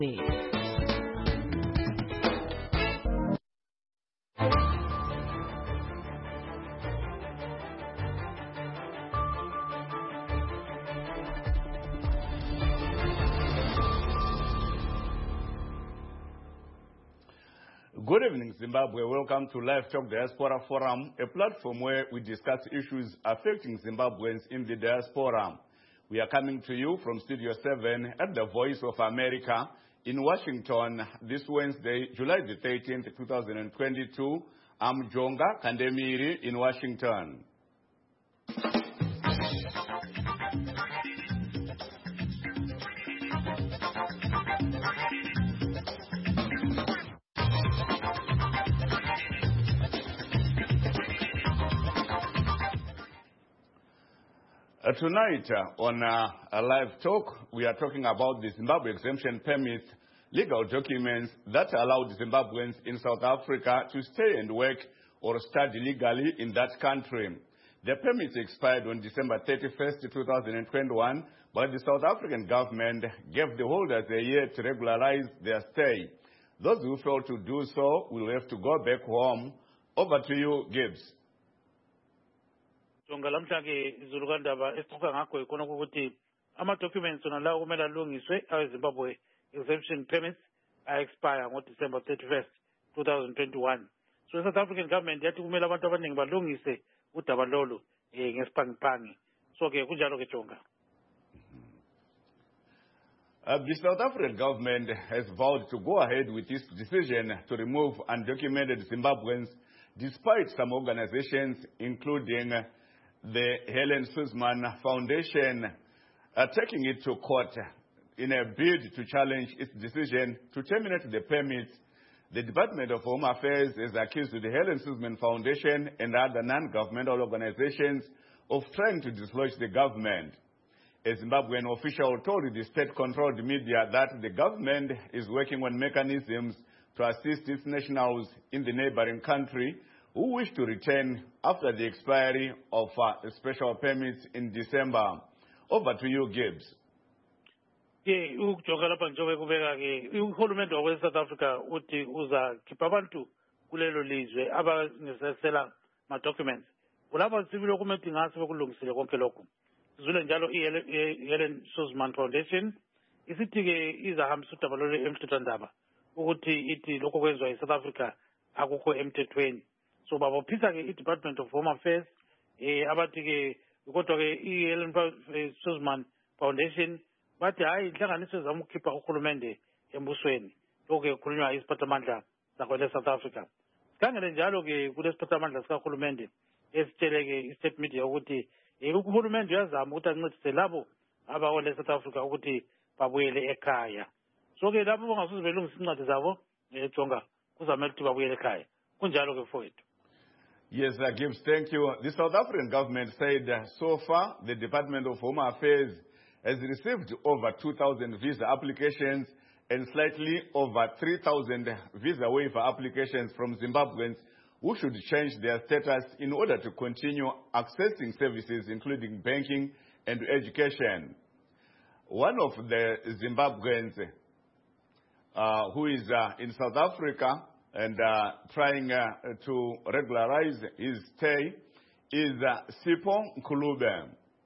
Good evening, Zimbabwe. Welcome to Live Talk Diaspora Forum, a platform where we discuss issues affecting Zimbabweans in the diaspora. We are coming to you from Studio 7 at the Voice of America in Washington this Wednesday, July the 13th, 2022. I'm Jonga Kandemiri in Washington. Tonight on a live talk, we are talking about the Zimbabwe exemption permit, legal documents that allowed Zimbabweans in South Africa to stay and work or study legally in that country. The permit expired on December 31st, 2021, but the South African government gave the holders a year to regularize their stay. Those who failed to do so will have to go back home. Over to you, Gibbs. Ngalamhlanje izulukandaba esixoxa ngakho ikona ukuthi ama-documents ona lawo kumele alungiswe awe-Zimbabwe exemption permits expire ngo-December 31st, 2021. So the South African government yathi kumele abantu abaningi balungise udaba lolu ngesiphangi-phangi. So-ke kunjalo-ke Jonga. The South African government has vowed to go ahead with its decision to remove undocumented Zimbabweans despite some organizations, including the Helen Suzman Foundation, taking it to court in a bid to challenge its decision to terminate the permits. The Department of Home Affairs has accused the Helen Suzman Foundation and other non-governmental organizations of trying to dislodge the government. A Zimbabwean official told the state-controlled media that the government is working on mechanisms to assist its nationals in the neighboring country who wish to return after the expiry of special permits in December. Over to you, Gibbs. Ujonga lapha njengoba kubeka-ke uhulumende wakwe-South Africa uthi uzakhipha abantu kulelo lizwe abangesela ma-documents. Kulapha sibili okumele ngase bekulungisile konke lokho. Sizule njalo i-Helen Suzman Foundation isithi-ke izahambisa udaba lolu emthethwandaba ukuthi ithi lokho kwenziwa i-South Africa akukho emthethweni. So babophisa-ke i-Department of Home Affairs abathi-ke kodwa-ke i-Helen Suzman Foundation bathi hayi inhlanganiso zama ukukhipha uhulumende embusweni. Lokho-ke kukhulunywa isiphathamandla sakwele South Africa. Sikhangele njalo-ke kule siphathamandla sikahulumende esitshele-ke i-state media ukuthi uhulumende uyazama ukuthi ancedise labo abawele South Africa ukuthi babuyele ekhaya. So-ke labo bangasuze belungisa incwadi zabo Jonga kuzamele ukuthi babuyele ekhaya. Kunjalo-ke mfowethu. Yes, Gibbs, thank you. The South African government said so far the Department of Home Affairs has received over 2,000 visa applications and slightly over 3,000 visa waiver applications from Zimbabweans who should change their status in order to continue accessing services including banking and education. One of the Zimbabweans who is in South Africa and trying to regularize his stay is Sipho Nkulube.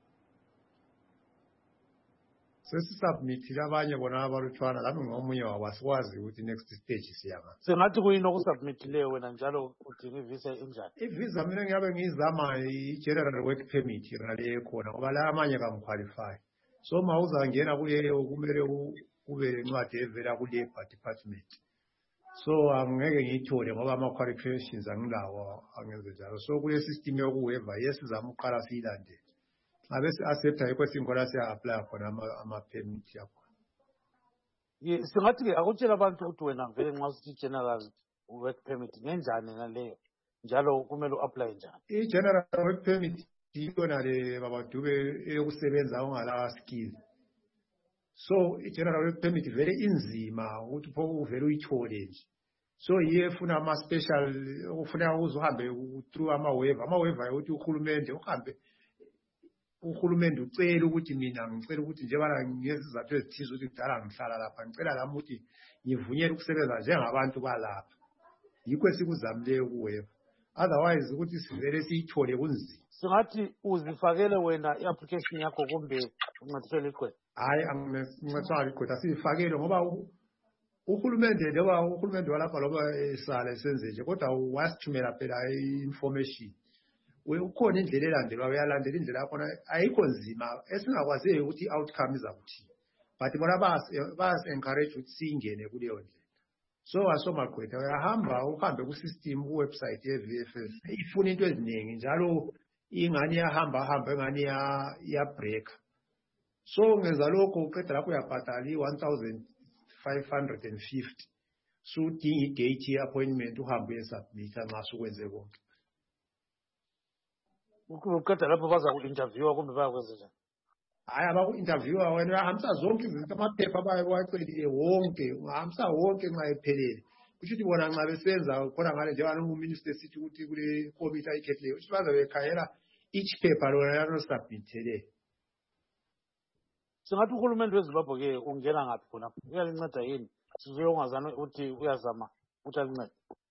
Sesisubmitile abanye bona abalutshwana lami ngomunye wabasikwazi ukuthi next stage siyama. Sengathi kuyini okusubmitileyo wena njalo udinga ivisa enjani? Ivisa mina ngiyabe ngizama i-general work permit nale ekhona ngoba la amanye kamqualify. So mawuzangena kuleyo kumele ube lencwadi evela ku-Labor Department. So angeke ngiyithole ngoba ama-qualifications angilawo angenze njalo. So kule system yokuweva yes sizama uqala siyilandele. Abese accepta yikho singola siya-apply khona ama-permit yakho. Singathi-ke akutshela abantu ukuthi wena vele nxa usithi general work permit ngenjani naleyo njalo kumele u-apply njani? I-general work permit yiyona le babadube eyokusebenza ongala skill. So i-general work permit vele inzima ukuthi pho uvele uyithole nje. So yiye efuna ama-special ufuna uhambe through ama-waiver. Ama-waiver ukuthi uhulumende uhambe uhulumende ucela ukuthi mina ngicela ukuthi njengoba ngezizathu ezithize ukuthi kudala ngihlala lapha ngicela lami ukuthi ngivunyelwe ukusebenza njengabantu balapha yikho esikuzamileyo kuweba otherwise ukuthi sivele siyithole kunzima singathi uzifakele wena i-application yakho kumbe uncediswe ligqwetha hayi angincediswa ligqwetha siyifakele ngoba uhulumende njengoba uhulumende walapha loba esala esenze nje kodwa wasithumela phela i-information ukhona indlela elandelwa uyalandela indlela yakhona ayikho nzima esingakwaziyo ukuthi i-outcome izakuthini but bona bas-encourage ukuthi siyingene kuleyo ndlela so wasomagqwetha uhambe ku-system ku-website ye-VFS ifuna into eziningi njalo ingani yahamba engani iyabreaka so ngenza lokho uqeda lapho uyabhatala i-1550 sudinga i-date ye-appointment uhambe uyesubmitha nxa sukwenze konke uqeda lapho baza ku-interviewa kumbe bayakwenza njani hayi abaku-interviewa wena uyahambisa zonke izinto amaphepha bawacelile wonke ungahambisa wonke nxa ephelele kusho ukuthi bona nxa besenza khona ngale njengoba unguminister esithi ukuthi kule komiti ayikhethileyo ukuthi baze bekhangela each paper lona yanosubmithele singathi uhulumende weZimbabwe-ke ungena ngaphi khonapho uyalinceda yini sizuye ungazani ukuthi uyazama ukuthi alincede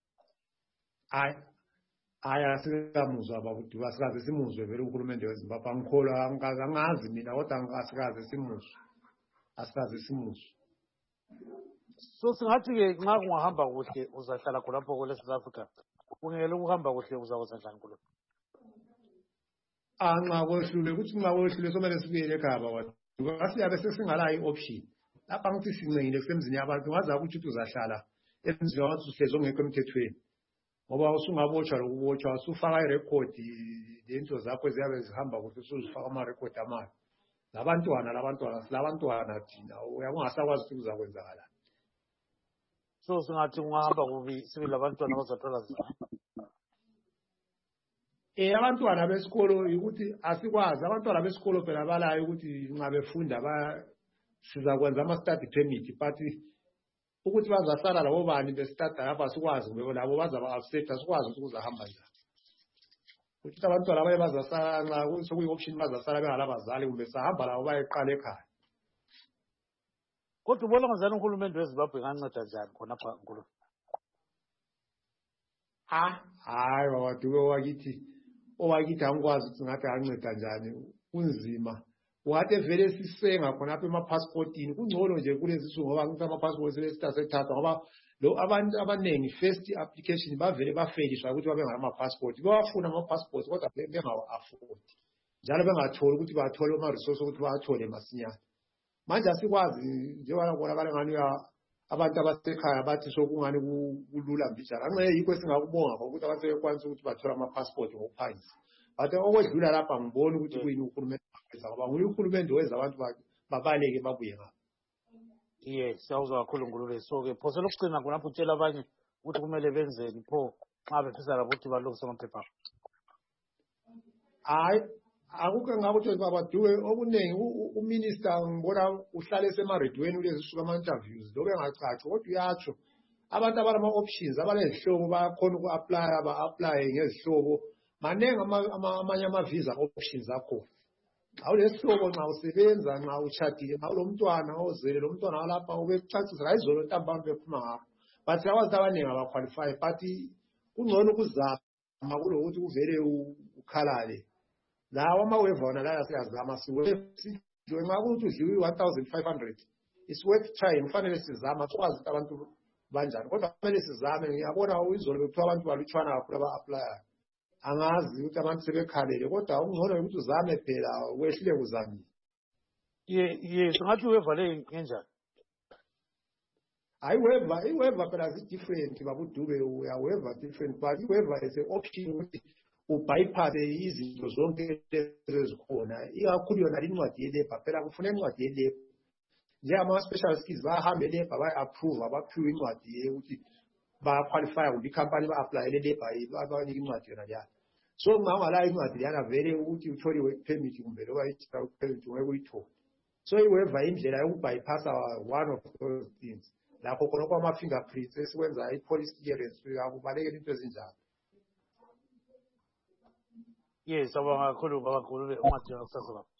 hayi asikamuzwa babuduka asikaze simuzwe vele uhulumende weZimbabwe angikholwa angazi mina kodwa asikaze simuzwe so singathi-ke nxa kungahamba kuhle uzahlala khonapho kule South Africa kungele ukuhamba kuhle uzakwenza njani kulo nxa kwehlule ukuthi nxa kwehlule somele sibuyele ekhaya babuduka siyabe sesingalayo i-option lapha ngithi sincengile kusemzini yabantu ngaza ukuthi uzahlala emzini wabantu uhlezi ongekho emthethweni ngoba usungabotshwa lokubotshwa usufaka irekhodi lento zakho eziyabe zihamba kuhle usuzifaka amarekhodi amabi labantwana thina ungasakwazi ukuthi kuzakwenzakala so singathi ungahamba kubi sibe labantwana bazathola zona abantwana besikolo ukuthi asikwazi abantwana besikolo phela balayo ukuthi nxa befunda sizakwenza ama-study permit but ukuthi bazasala labo bani bestada lapha sikwazi kube labo bazaba-absent asikwazi ukuthi kuzahamba njani ukuthi abantwana abaye bazasala nxa sokuyi-option bazasala bengalabazali kumbe sahamba labo bayeqala ekhaya kodwa ubona ngazani uhulumende weZimbabwe nganceda njani khonapha nkulu hayi babaduke owakithi angikwazi ukuthi ngathi anceda njani kunzima wathi vele sisenga khonapha emaphasipotini kungcono nje kulezi nsuku ngoba ngithi amaphasipoti sesethathwa ngoba abantu abaningi first application bavele bafeliswa ukuthi babe ngalamaphasipoti bawafuna amaphasipoti kodwa bengawa-afodi njalo bengatholi ukuthi bathole ama-resource ukuthi bawathole masinyane manje asikwazi njengoba kubonakala ngani abantu abasekhaya bathi sokungani kulula mbijana nxa yikho esingakubonga ngokuthi abantu sebekwanisa ukuthi bathole amaphasipoti ngokuphangisa but okwedlula lapha ngibona ukuthi kuyini uhulumende ngoba nguye uhulumende wenza abantu babaleke babuye ngapho siyawuzwa kakhulu Ngulule so-ke phose lokucina khonapho utshela abanye ukuthi kumele benzeni pho nxa befisa labo ukuthi balungise amaphepha hayi akukho engakuthi babaduke okuningi uminister ngibona uhlale esemaredweni kulezi suku ama-interviews lobe engacaci kodwa uyatsho abantu abalama-options abalezihlobo bayakhona uku-aplya ba-aplaye ngezihlobo maningi amanye ama-visa options akhona nxa ulesihlobo nxa usebenza nxa utshadile nxa ulomntwana ozele lo mntwana walapha ubecacisa kayizolo ntambama bephuma ngapho but abantu abaningi abaqualify but kungcono ukuzama kulokuthi uvele ukhalale lawo amaweva wona layo siyazama nxa kuthi udliwe i-1500 it's worth trying kufanele sizama sikwazi ukuthi abantu banjani kodwa kumele sizame ngiyabona izolo bekuthiwa abantu balutshwana kakhulu aba-aplayayo angazi ukuthi abantu sebekhalele kodwa ungcono ukuthi uzame phela wehlile kuzamile singathi iweva le ngenjani hayi iweva phela zi-different babuduke uyaweva different but iweva is an option ukuthi ubypasse izinto zonke ezikhona ikakhulu yona lincwadi yelebha phela kufuna incwadi yelebha njengama-special skills bayahambe elebha bayi-approve baphiwe incwadi yokuthi baqualifya kumbe ikhampani ba-aplayele elebha babanika incwadi yona leyana so ngangalayo incwadi leyana vele ukuthi uthole i-work permit kumbe loba i-work permit ungeke uyithole so iweva indlela yokubypassa one of those things lapho khona kwama-fingerprints esikwenza i-police clearance akubalekela into ezinjalo sabonga kakhulu baba Ngulule ungadinga kusasa lapho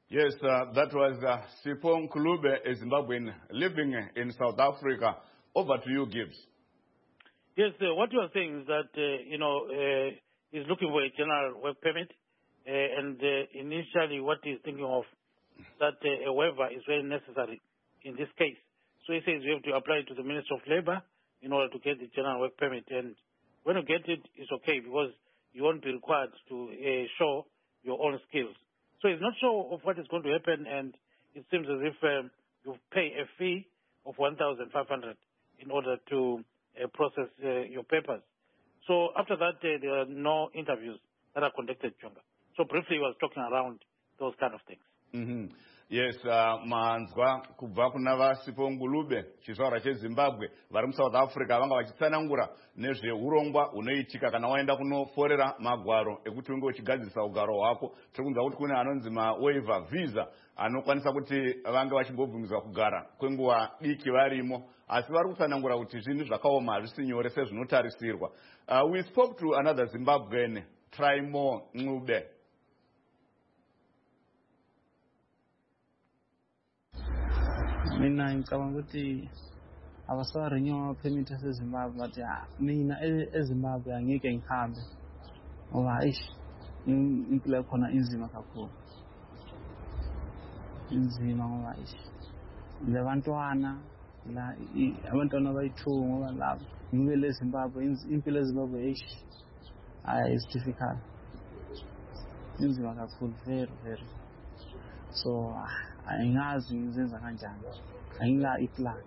Yes, that was Sipho Nkulube, a Zimbabwean living in South Africa. Over to you, Gibbs. Yes, what you are saying is that, he's looking for a general work permit. And initially what he's thinking of, that a waiver is very necessary in this case. So he says you have to apply to the Ministry of Labor in order to get the general work permit. And when you get it, it's okay because you won't be required to show your own skills. So he's not sure of what is going to happen, and it seems as if you pay a fee of 1,500 in order to process your papers. So after that, there are no interviews that are conducted, Chonga. So briefly, he was talking around those kind of things. Mm-hmm. Yes, manzwa kubva kuna vaSipho Nkulube chizvarwa cheZimbabwe vari muSouth Africa vanga vachitsanangura nezveurongwa hunoitika kana waenda kunoforera magwaro ekuti unge uchigadzirisa ugaro hwako. Tiri kunzwa kuti kune anonzi mawaiver visa anokwanisa kuti vange vachingobvumidzwa kugara kwenguva diki varimo, asi vari kutsanangura kuti zvinhu zvakaoma hazvisi nyore sezvinotarisirwa. We spoke to another Zimbabwean, Traimo Ncube. Mina ngicabanga ukuthi abasarenew ama-permit aseZimbabwe, but mina eZimbabwe angeke ngihambe ngoba impilo yakhona inzima kakhulu. Inzima ngoba labantwana abantwana abayi-2 ngoba labo ngibele eZimbabwe, impilo eZimbabwe is difficult. Inzima kakhulu, very very. So ayingazi ngizenza kanjani, ayingila iplan.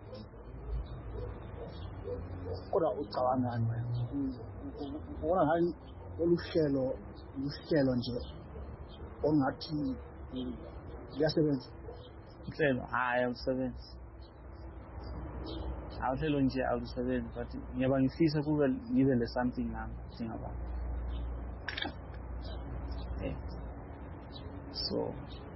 Kodwa ucabangani ubona ngani oluhlelo nje ongathi liyasebenza? Uhlelo alusebenzi. Uhlelo nje alusebenzi, but ngiyaba ngifisa kube ngibe le something nami singaba. So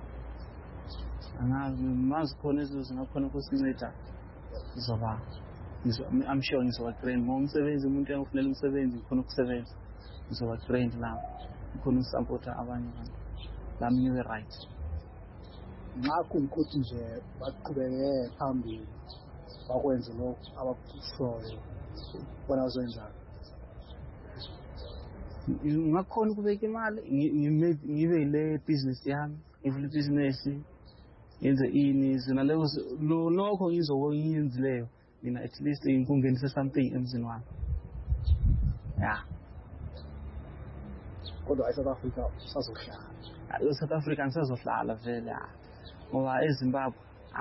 mazikhona izinto zingakhona ukusinceda ngizoba I'm sure ngizoba trained uma umsebenzi umuntu engifunela umsebenzi ngikhona ukusebenza ngizoba trained lapho ngikhona ukusupporta abanye abantu lami ngibe right. Ngakho ukuthi nje baqhubeke phambili bakwenze lokho abakushoyo bona uzenzani. Ngakhona ukubeka imali ngibe ile business yami, ngivule business yenze ini zona lokho ngizoyenzileyo mina, at least ngikungenise something emzini wami. Kodwa eSouth Africa usazohlala. ESouth Africa ngisazohlala vele ngoba eZimbabwe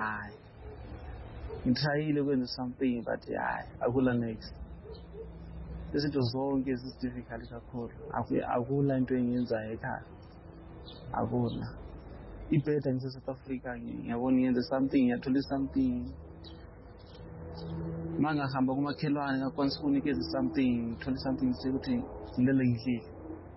ngithayile ukwenza something but akula next. Izinto zonke zisi-difficult kakhulu, akula into engiyenzayo ekhaya, akula. Ibheda ngise-South Africa ngiyabona ngiyenze something, ngiyathola something. Uma ngahamba kumakhelwane ngakwanisa ukunikeza something, ngithole something sekuthi ngilele ngidlile.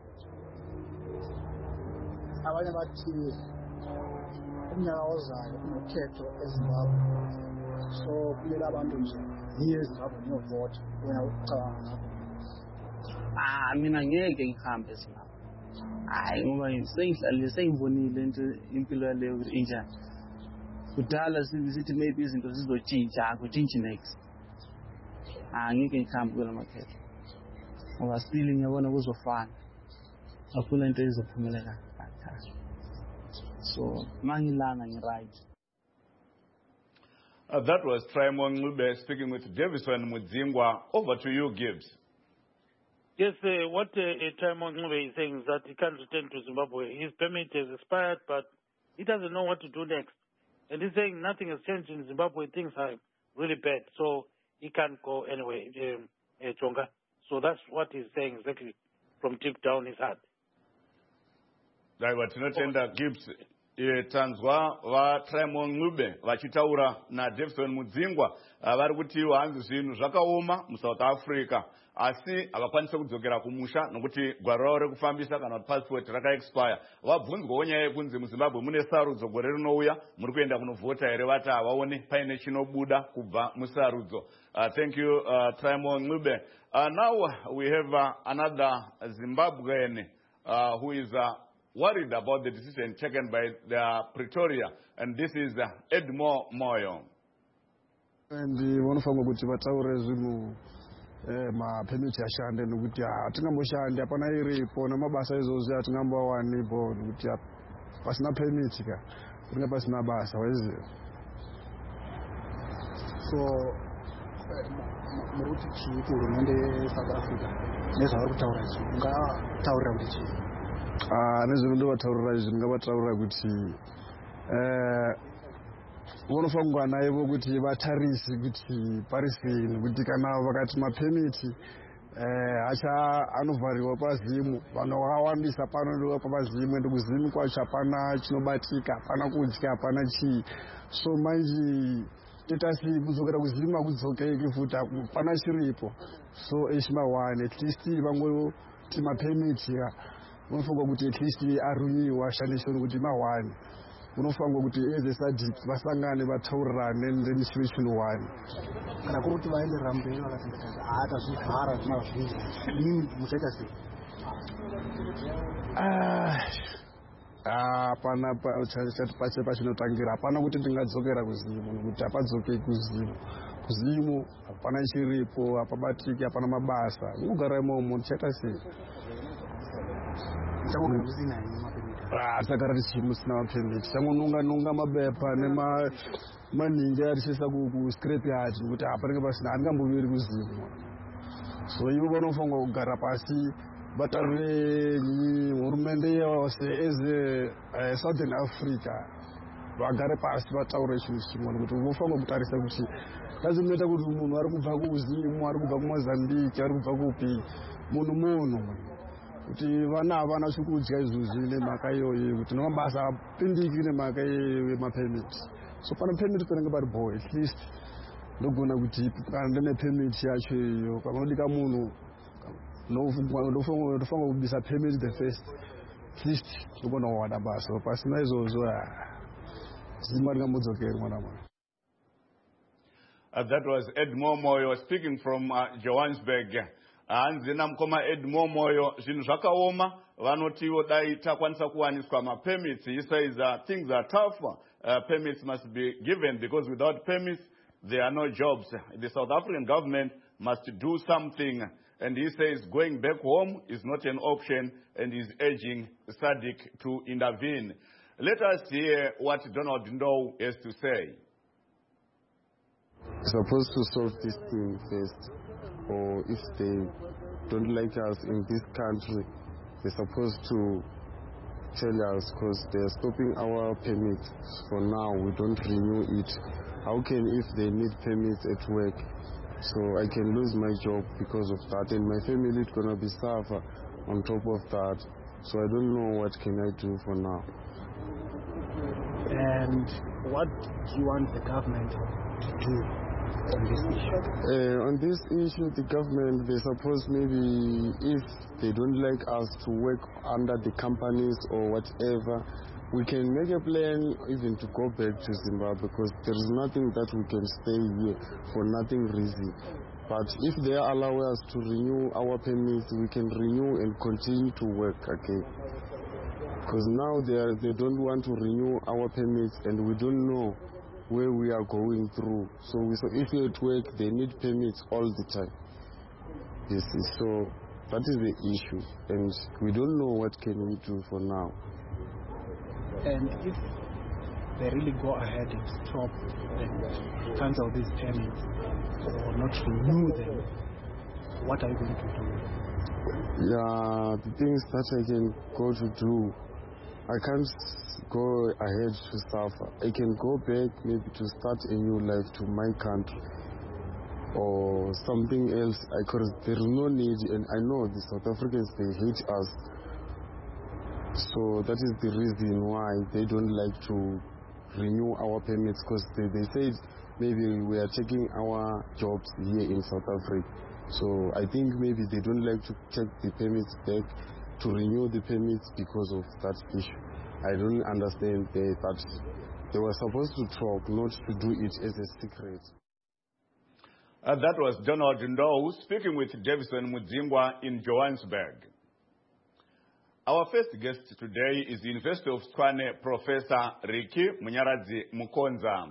Abanye bathi umnyaka ozayo unokhetho eZimbabwe, so kumele abantu nje yiye eZimbabwe niyovota. Wena ucabanga ngakho? Mina ngeke ngihambe eZimbabwe. Ngoba sengihlalile sengibonile impilo yaleyo injani. Kudala sithi maybe izinto zizotshintsha, kutshintshe next. Ngeke ngihambe kula makhetho ngoba still ngiyabona kuzofana, akula into ezophumelela. So mangilana ngi-right. That was Traimo Ncube speaking with Davison Mudzingwa. Over to you, Gibbs. Yes, what Traimo Ncube is saying is that he can't return to Zimbabwe. His permit has expired, but he doesn't know what to do next. And he's saying nothing has changed in Zimbabwe. Things are really bad, so he can't go anywhere, Chonga. So that's what he's saying exactly from deep down his heart. Daiwa tinotenda Gibbs. Tanzwa va Traimo Ncube vachitaura na Davison Mudzingwa vari kuti hanzi zvinhu zvakaoma muSouth Africa, asi havakwanisa kudzokera kumusha nokuti gwaro ravo rekufambisa kana passport rakaexpire. Vabvunzwawo nyaya yekunzi muZimbabwe mune sarudzo gore rinouya, muri kuenda kunovhota here? Vati havaoni paine chinobuda kubva musarudzo. Thank you, Traimo Ncube. Now we have another Zimbabwean who is worried about the decision taken by Pretoria. And this is Edmore Moyo. And vanofanwa kuti vataure zvinhu mapemiti ashande nokuti hatingamboshandi hapana iripo namabasa izvozvi hatingambowanipo nokuti pasina pemiti ka kunenge pasina basa waiziva. So muri kuti chii kuhurumende yeSouth Africa nezvavari kutaura izvi ungataurira kuti chii? Nezvinondovataurira izvi ndingavataurira kuti vanofanwa kungwana ivo kuti vatarise kuti pari sei, kuti kana vakati mapemiti anovhariwa paZimu, vanhu vakawandisa pano paZimu, ende kuZimu kwacho hapana chinobatika, hapana kudya, hapana chii. So manje tetasi kudzokera kuZimu hakudzokeki futi, hapana chiripo. So eshimawani at least vangoti mapemiti unofanwa kuti at least arunyiwa ashandiswe nokuti mawani. Unofanwa kuti eze SADC vasangane vataurirane then chive chinhu wani. Kana kuri kuti vaenderera mberi vakati hatazvivhara zvina zvizvi, inini muchaita sei? Hapana pachinotangira, hapana kuti ndingadzokera kuZimu nokuti hapadzokei kuZimu. KuZimu hapana chiripo, hapabatiki, hapana mabasa. Unogara imomo tichaita sei? Muchagara musina henyu mapemiti? Tisagara musina mapemiti, tichangononga mabepa nemaningi atisesa kuscrap yard nokuti hapanenge pasina, handingamboviri kuZimu. So ivo vanofanwa kugara pasi vataure hurumende yose eze Southern Africa, vagare pasi vataure chinhu chimwe nokuti vofanwa kutarisa kuti kazinoita kuti munhu ari kubva kuZimu, ari kubva kuMozambique, ari kubva kupi, munhu kuti vana havana chokudya izvozvi nemhaka iyoyi, kuti namabasa hapindiki nemhaka yemapemiti. So pana pemiti panenge paripo at least ndogona kuti kana ndine pemiti yacho iyo, pakanodika munhu ndofanwa kubisa pemiti the first, at least ndogona kuwana basa. Pasina izvozvo Zima ringambodzokeri mwana mwana. That was Edmore Moyo speaking from Johannesburg. Hanzina mkoma Edmore Moyo, zvinhu zvakaoma, vanotiwo dai takwanisa kuwaniswa ma-permits. He says things are tough. Permits must be given because without permits, there are no jobs. The South African government must do something. And he says going back home is not an option, and is urging SADC to intervene. Let us hear what Donald Ndou has to say. Supposed to solve this thing first, or if they don't like us in this country, they're supposed to tell us, because they're stopping our permits for now. We don't renew it. How can, if they need permits at work, so I can lose my job because of that, and my family is gonna be suffer on top of that. So I don't know what can I do for now. And what do you want the government to do on this issue? On this issue, the government, they suppose maybe if they don't like us to work under the companies or whatever, we can make a plan even to go back to Zimbabwe, because there is nothing that we can stay here for nothing reason. But if they allow us to renew our permits, we can renew and continue to work again. Because now they don't want to renew our permits, and we don't know where we are going through. So if you're at work, they need permits all the time. Yes, so that is the issue, and we don't know what can we do for now. And if they really go ahead and stop and cancel these permits or not renew them, what are you going to do? Yeah, the things that I can go to do, I can't go ahead to suffer. I can go back maybe to start a new life to my country or something else, because there is no need, and I know the South Africans, they hate us. So that is the reason why they don't like to renew our permits, because they said maybe we are taking our jobs here in South Africa. So I think maybe they don't like to take the permits back, to renew the permits because of that issue. I don't understand that they were supposed to talk, not to do it as a secret. That was Donald Ndou speaking with Davison Mudzingwa in Johannesburg. Our first guest today is the University of Tshwane Professor Ricky Munyaradzi Mukonza.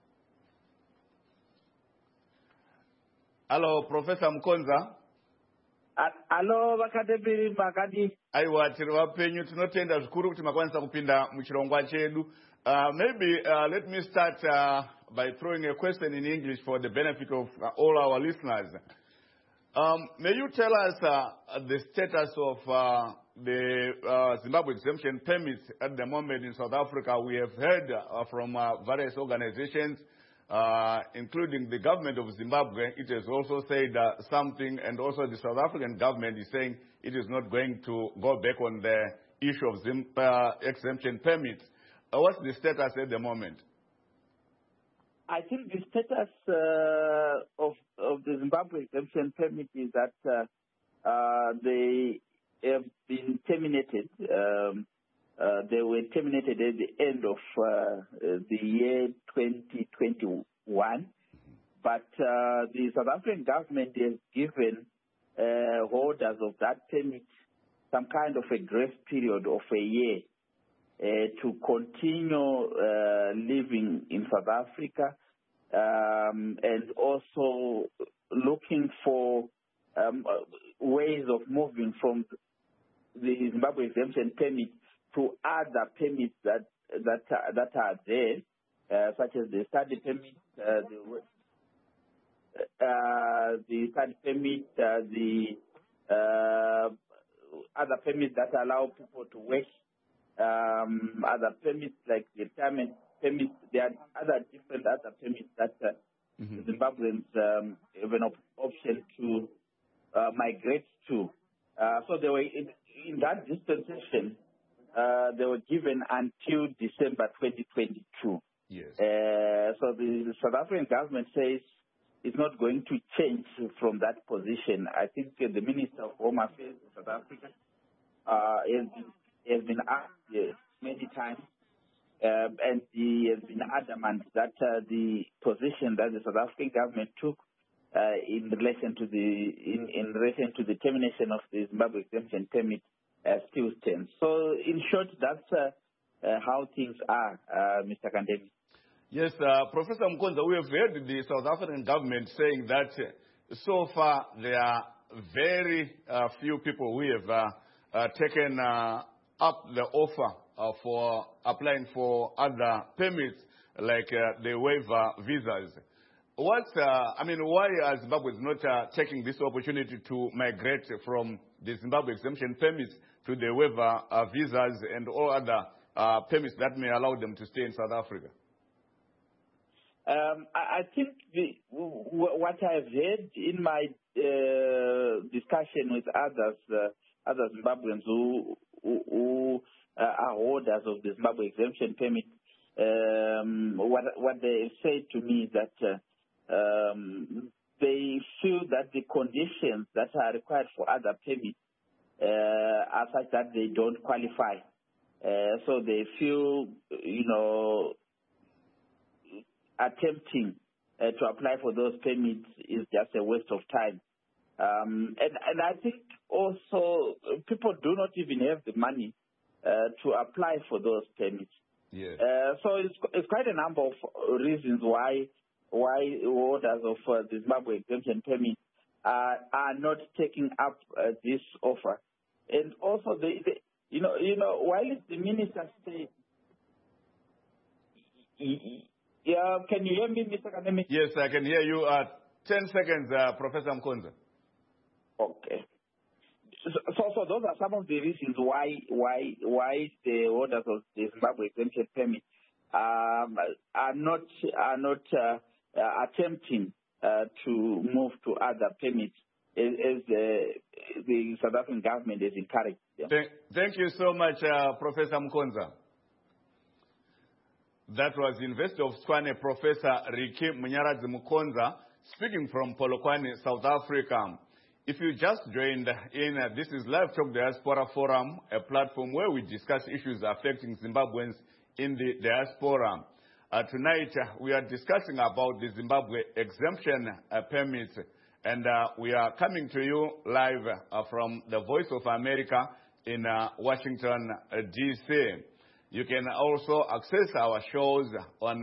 Hello, Professor Mukonza. Hello, Vakadebiri Makadi. Aiwa tiriwa penyu tinotenda zvikuru kuti makwanisa kupinda muchirongwa chedu. Maybe let me start by throwing a question in English for the benefit of all our listeners. May you tell us the status of the Zimbabwe exemption permits at the moment in South Africa? We have heard from various organizations, including the government of Zimbabwe. It has also said something, and also the South African government is saying it is not going to go back on the issue of exemption permits. What's the status at the moment? I think the status of the Zimbabwe exemption permit is that they have been terminated. They were terminated at the end of the year 2021. But the South African government has given holders of that permit some kind of a grace period of a year to continue living in South Africa and also looking for ways of moving from the Zimbabwe exemption permit to other permits that are there, such as the study permit, the study permit, the other permits that allow people to work, other permits like the retirement permits. There are other different other permits that Zimbabweans have an option to migrate to. So they were in that dispensation. They were given until December 2022. Yes. So the South African government says it's not going to change from that position. I think the Minister of Home Affairs of South Africa has been asked many times, and he has been adamant that the position that the South African government took in relation to the termination of the Zimbabwe exemption permit still stands. So, in short, that's how things are, Mr. Kandemi. Yes, Professor Mukonza, we have heard the South African government saying that so far there are very few people who have taken up the offer for applying for other permits, like the waiver visas. Why are Zimbabweans not taking this opportunity to migrate from the Zimbabwe exemption permits to the waiver visas and all other permits that may allow them to stay in South Africa? I think what I've heard in my discussion with other Zimbabweans who are holders of the Zimbabwe exemption permit, what they say to me is that they feel that the conditions that are required for other permits are such that they don't qualify. So they feel, attempting to apply for those permits is just a waste of time. And I think also people do not even have the money to apply for those permits. Yes. So it's quite a number of reasons why holders of the Zimbabwe exemption permit are not taking up this offer. And also, while the minister said, can you hear me, Mr. Kanemi? Yes, I can hear you. 10 seconds, Professor Mukonza. Okay. So those are some of the reasons why the holders of the Zimbabwe exemption permit are not attempting to move to other permits as the South African government has encouraged them. Thank you so much, Professor Mukonza. That was University of Tshwane Professor Ricky Munyaradzi Mukonza speaking from Polokwane, South Africa. If you just joined in, this is Live Talk Diaspora Forum, a platform where we discuss issues affecting Zimbabweans in the diaspora. Tonight, we are discussing about the Zimbabwe exemption permits, and we are coming to you live from the Voice of America in Washington, D.C. You can also access our shows on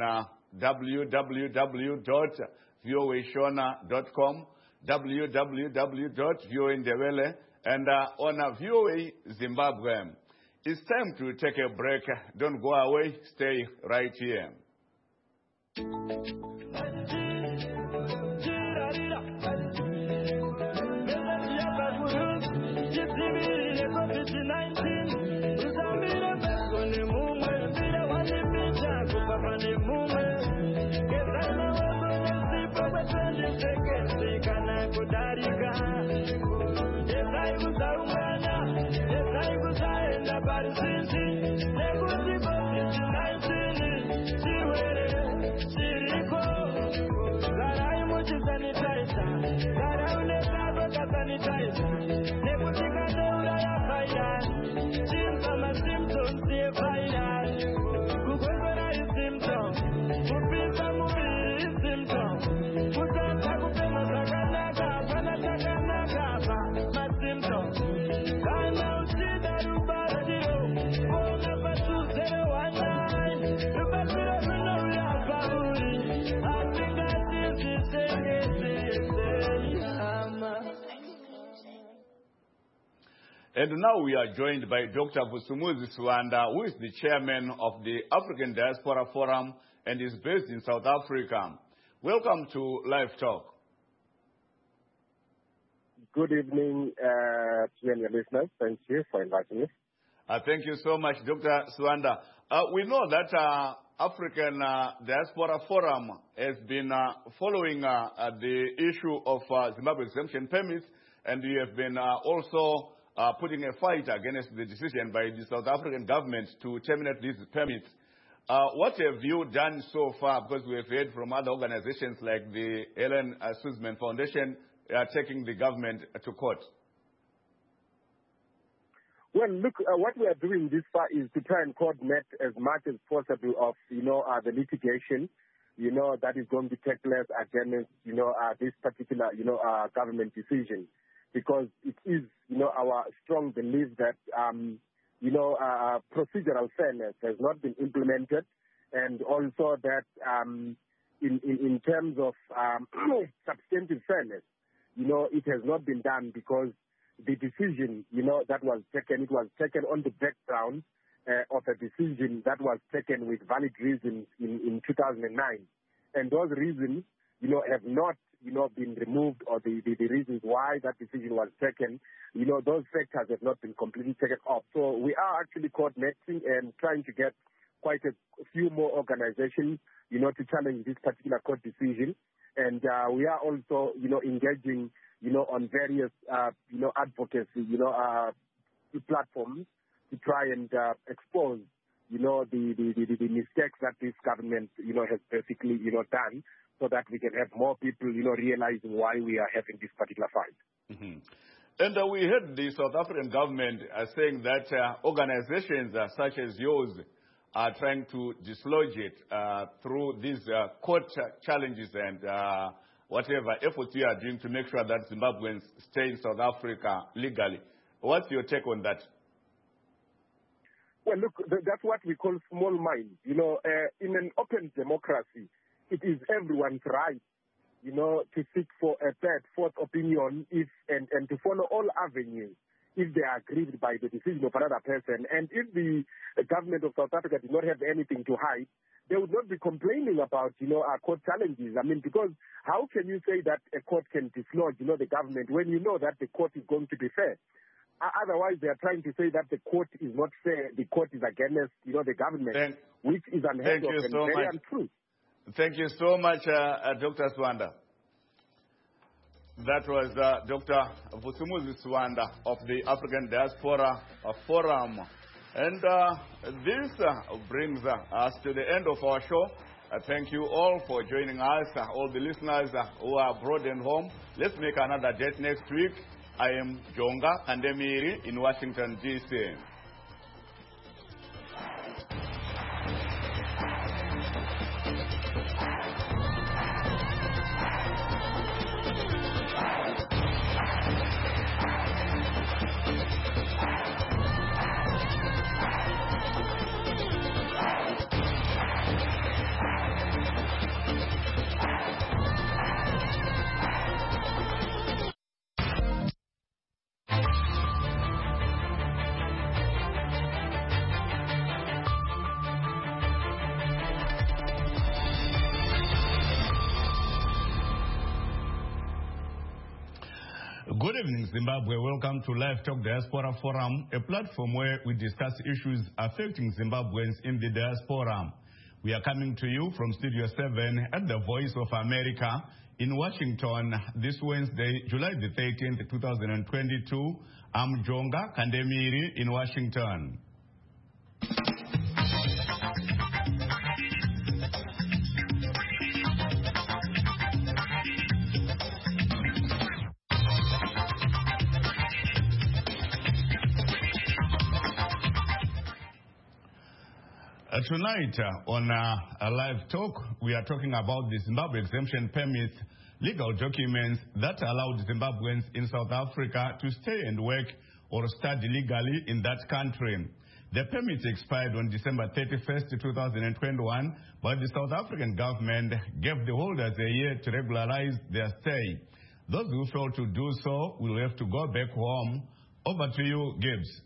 www.voashona.com, www.voandewele, and on VOA Zimbabwe. It's time to take a break. Don't go away. Stay right here. And now we are joined by Dr. Vusimuzi Siwanda, who is the chairman of the African Diaspora Forum and is based in South Africa. Welcome to Live Talk. Good evening to you and your listeners. Thank you for inviting me. Thank you so much, Dr. Siwanda. We know that African Diaspora Forum has been following the issue of Zimbabwe exemption permits, and we have been also putting a fight against the decision by the South African government to terminate these permits. What have you done so far? Because we have heard from other organizations like the Ellen Suzman Foundation taking the government to court. Well, look, what we are doing this far is to try and coordinate as much as possible of, the litigation, that is going to take place against, this particular, government decision. Because it is, our strong belief that, procedural fairness has not been implemented, and also that in terms of substantive fairness, it has not been done because the decision, that was taken, it was taken on the background of a decision that was taken with valid reasons in 2009. And those reasons, have not been removed, or the reasons why that decision was taken, those factors have not been completely taken off. So we are actually coordinating and trying to get quite a few more organizations, to challenge this particular court decision. And we are also, engaging, on various, advocacy, platforms to try and expose, the mistakes that this government, has basically, done, so that we can have more people, realizing why we are having this particular fight. Mm-hmm. And we heard the South African government saying that organizations such as yours are trying to dislodge it through these court challenges and whatever efforts you are doing to make sure that Zimbabweans stay in South Africa legally. What's your take on that? Well, look, that's what we call small minds. In an open democracy, it is everyone's right, to seek for a third, fourth opinion and to follow all avenues if they are aggrieved by the decision of another person. And if the government of South Africa did not have anything to hide, they would not be complaining about, our court challenges. I mean, because how can you say that a court can dislodge, the government when you know that the court is going to be fair? Otherwise, they are trying to say that the court is not fair. The court is against, the government, which is unheard of and very untrue. Thank you so much, Dr. Siwanda. That was Dr. Vusimuzi Siwanda of the African Diaspora Forum. And this brings us to the end of our show. Thank you all for joining us, all the listeners who are abroad and home. Let's make another date next week. I am Jonga Kandemiri in Washington, D.C. Good evening, Zimbabwe. Welcome to Live Talk Diaspora Forum, a platform where we discuss issues affecting Zimbabweans in the diaspora. We are coming to you from Studio 7 at the Voice of America in Washington this Wednesday, July the 13th, 2022. I'm Jonga Kandemiri in Washington. Tonight on a live talk, we are talking about the Zimbabwe exemption permits, legal documents that allowed Zimbabweans in South Africa to stay and work or study legally in that country. The permits expired on December 31st, 2021, but the South African government gave the holders a year to regularize their stay. Those who failed to do so will have to go back home. Over to you, Gibbs.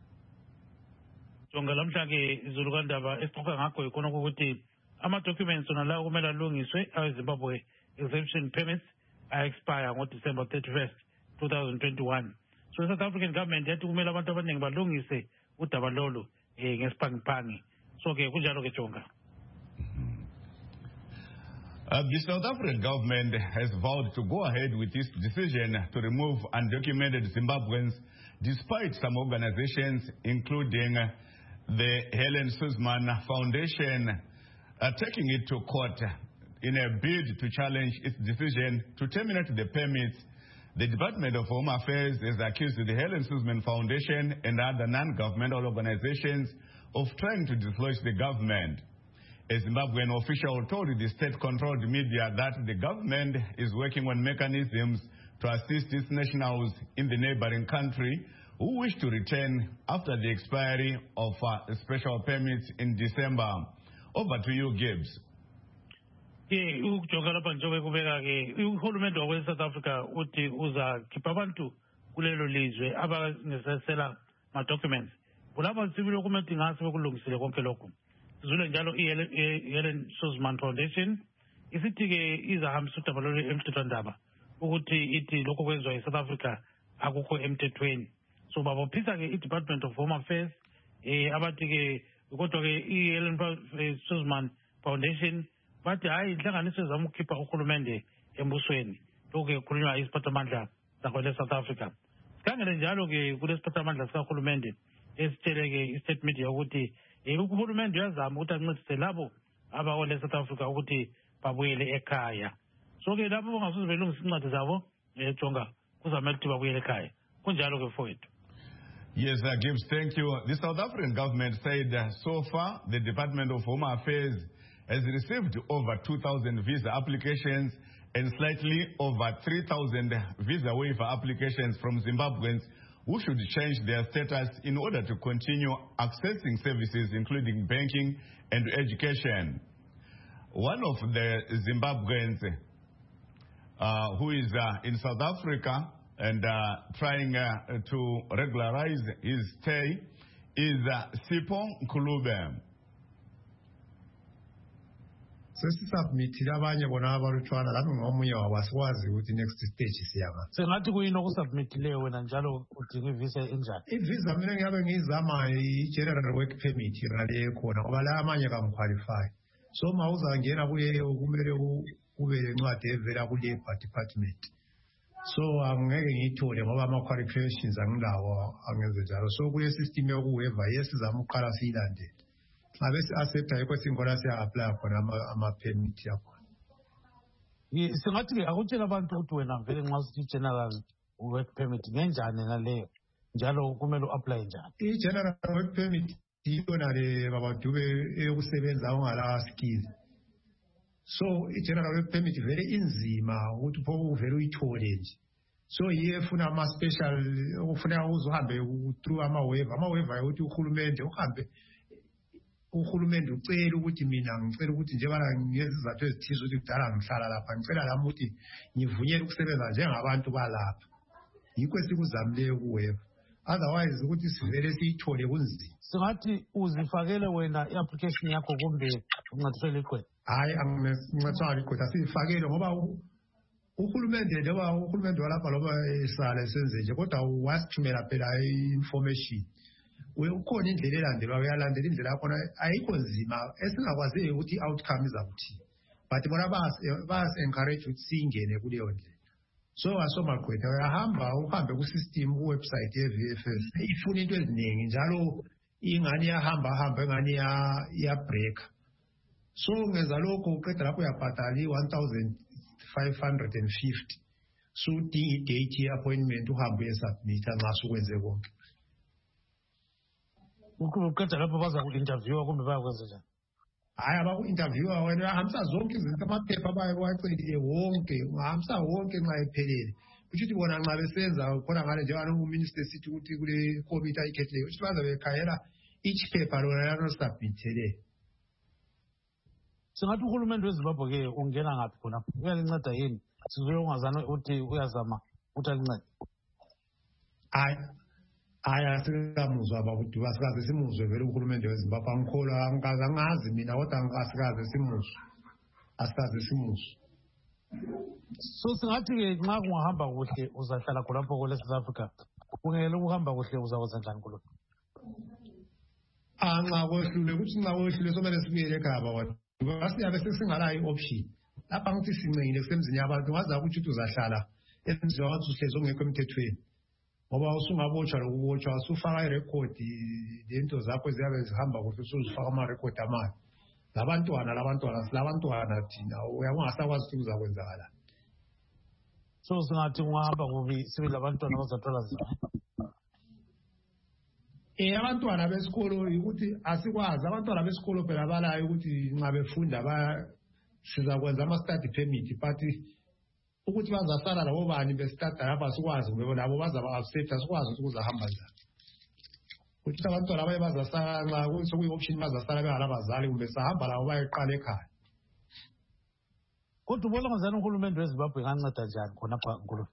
Jongalamhlake izulukandaba esixoxa ngakho ikona ukuthi ama-documents onala okumele alungiswe awe-Zimbabwe exemption permits expire ngo-December 31st, 2021. So the South African government yathi kumele abantu abaningi balungise udaba lolu ngesiphangi-phangi. So-ke kunjalo ke Jonga. The South African government has vowed to go ahead with its decision to remove undocumented Zimbabweans, despite some organizations, including the Helen Suzman Foundation, taking it to court in a bid to challenge its decision to terminate the permits. The Department of Home Affairs has accused the Helen Suzman Foundation and other non-governmental organizations of trying to dislodge the government. A Zimbabwean official told the state-controlled media that the government is working on mechanisms to assist its nationals in the neighboring country who wish to return after the expiry of special permits in December. Over to you, Gibbs. Ujonga lapha njengoba kubeka ke uhulumende wa South Africa uthi uzakhipha abantu kulelo lizwe abangesela ma documents. Kulapha sibili document ngase bekulungisile konke lokho. Sizule njalo iHelen Suzman Foundation isithi ke izahambisa udaba lolu emthethwandaba ukuthi ithi lokho kwenziwa eSouth Africa akukho emthethweni. So babophisa ke iDepartment of Home Affairs abathi ke kodwa ke iHelen Suzman Foundation bathi hayi inhlanganiso zama ukukhipha uhulumende embusweni. Lokho ke kukhulunywa isiphathamandla sakwele South Africa. Sikhangele njalo ke kulesiphathamandla sikahulumende esitshele ke i-state media ukuthi uhulumende uyazama ukuthi ancedise labo abawele South Africa ukuthi babuyele ekhaya. So ke lapho bangasuze belungisa incwadi zabo Jonga kuzamele ukuthi babuyele ekhaya. Kunjalo ke mfowethu. Yes, Gibbs, thank you. The South African government said so far the Department of Home Affairs has received over 2,000 visa applications and slightly over 3,000 visa waiver applications from Zimbabweans who should change their status in order to continue accessing services including banking and education. One of the Zimbabweans who is in South Africa and trying to regularize his stay is Sipho Nkulube. Sesisubmitile abanye bona abalutshwana lapho ngomunye wabasikwazi ukuthi next stage siyaba. Sengathi kuyini okusubmitileyo wena njalo udinga ivisa enjani? Ivisa mina ngiyabe ngizama i-general work permit rale khona ngoba la amanye kamqualify. So mawuzangena kuye kumele ube lencwadi evela ku Labor Department. So angeke ngiyithole ngoba ama qualifications angilawo angenze njalo. So kuye system yokuweva yesizama uqala siyilandele. Abese accepta yikho singona siya apply khona ama permit yakho. Singathi ke akutshela abantu ukuthi wena vele nxa usithi general work permit ngenjani naleyo njalo kumele uapply njani? I-general work permit yona le babadube eyokusebenza ongala skill. So i-general work permit vele inzima ukuthi pho uvele uyithole nje. So iyefuna ama special ufuna uzohambe through ama waiver ukuthi uhulumende uhambe uhulumende ucela ukuthi mina ngicela ukuthi njebana ngezizathu ezithize ukuthi kudala ngihlala lapha ngicela lami ukuthi ngivunyelwe ukusebenza njengabantu balapha. Yikho sikuzamile kuweva. Otherwise ukuthi sivele siyithole kunzima. Singathi uzifakele wena i-application yakho kumbe uncediswe liqwela? Hayi angincediswa liqwela sifakele ngoba uhulumende walapha loba esale senze nje kodwa wasithumela phela i-information ukhona indlela elandelwayo uyalandela indlela yakhona ayikho nzima esingakwaziyo ukuthi i-outcome izakuthi but bona bas-encourage ukuthi siyingene kuleyo ndlela so asomagqwetha uhambe ku-system ku-website ye-VFS ifuna into eziningi njalo ingane iyahamba engane iyabreaka so ngenza lokho uqeda lapho uyabhadala i-1,550 so udinga i-date ye-appointment uhambe uyesubmitha nxa sukwenze konke uqeda lapho baza ku-interviewa kumbe bayakwenza njani hayi abaku-interviewa wena uyahambisa zonke izinto amaphepha abayewacelile wonke ungahambisa wonke nxa ephelele kusho ukuthi bona nxa besenza khona ngale njengalo uminister sithi ukuthi kule komiti ayikhethileyo ukuthi baza bekhangela each phepha lona lanosubmithele singathi uhulumende weZimbabwe-ke ungena ngaphi khonapho uyalinceda yini sizuye ungazana ukuthi uyazama ukuthi alincede hayi asikamuzwa abakuduba asikaze simuzwe vele uhulumende weZimbabwe angikholwa angazi mina kodwa asikaze simuzwe so singathi-ke nxa kungahamba kuhle uzahlala khonapho kule South Africa kungele ukuhamba kuhle uzakwenza njani kulokho nxa kwehlule ukuthi nxa kwehlule somele sibuyele ekhaya bakwethu siyabe sesingalayo i-option lapha ngithi sincengile kusemzini yabantu ngazakuthi ukuthi uzahlala emzini wabantu uhlezi ongekho emthethweni ngoba usungabotshwa lokubotshwa usufaka irekhodi lento zakho ziyabe zihamba kuhle usuzifaka amarekhodi amayo labantwana thina uyangasakwazi ukuthi kuzakwenzakala so singathi kungahamba kubi sibe labantwana bazathola zina abantwana besikolo ukuthi asikwazi abantwana besikolo phela balayo ukuthi nxa befunda sizakwenza ama-study permit but ukuthi bazasala labo bani bestada lapha asikwazi kumbe labo bazaba-absent asikwazi ukuthi kuzahamba njani ukuthi abantwana abaye bazasala nxa sekuyi-option bazasala bengalabazali kumbe sahamba labo bayeqala ekhaya kodwa ubona ngazani uhulumende weZimbabwe enganceda njani khonapha nkulu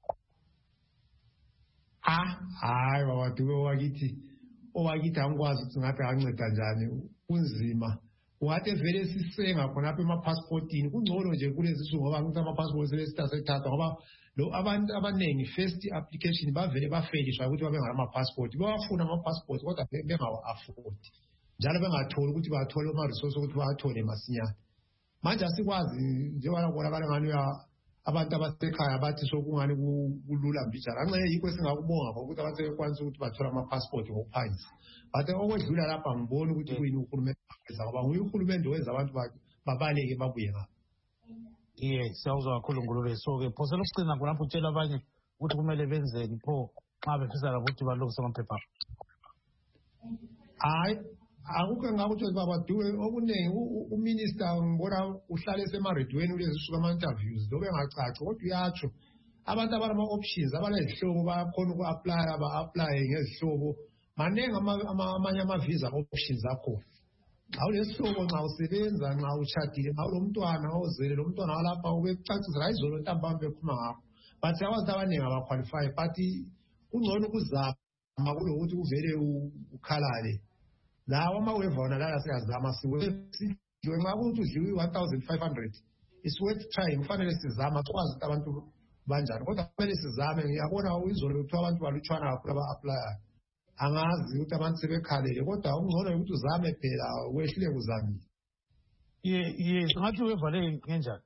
hayi babaduke owakithi angikwazi ukuthi ngathi anganceda njani kunzima ungathi vele sisenga khonapha emapassportini kungcono nje kulezi nsuku ngoba ngithi amapassport sebesithatha ngoba abantu abaningi first application bavele bafelishwa ukuthi babe ngalama-passport bewafuna ama-passport kodwa bengawa-afford njalo bengatholi ukuthi bathole ama-resource ukuthi bawathole masinyane manje asikwazi njengoba kubonakala ngani abantu abasekhaya bathi sokungani kulula mbijana anxe yikho esingakubonga ngokuthi abantu sebekwanisa ukuthi bathole ama-passport ngokuphangisa but okwedlula lapha ngibona ukuthi kuyini uhulumende wenza ngoba nguye uhulumende wenza abantu babaleke babuye ngapho siyawuzwa kakhulu Ngulube so-ke phosela ukucina khonapho utshela abanye ukuthi kumele benzeni pho nxa befisa labo ukuthi balungise amaphepha hayi akukho engakutsho babaduwe okuningi uminister ngibona uhlale esemaredweni kulezi suku ama-interviews lobe engacaci kodwa uyatsho abantu abalama-options abalezihlobo bayakhona uku-aplya ba-aplaye ngezihlobo maningi amanye ama-visa options akhona awulesihlobo nxa usebenza nxa utshadile nxa ulomntwana ozele lo mntwana walapha ubekucacisela izolo ntambama bekhuluma ngakho but siyakwazi abaningi abaqualify but kungcono ukuzama kulokuthi uvele ukhalale lawo amaweva wona lala siyazama siwe nxa kuthi udliwe i-1,500 it's worth trying kufanele sizama sikwazi ukuthi abantu banjani kodwa kumele sizame ngiyabona izolo bekuthiwa abantu balutshwana kakhulu aba-aplayayo angazi ukuthi abantu sebekhalele kodwa ungcono ukuthi uzame phela wehlile kuzamile singathi iweva le ngenjani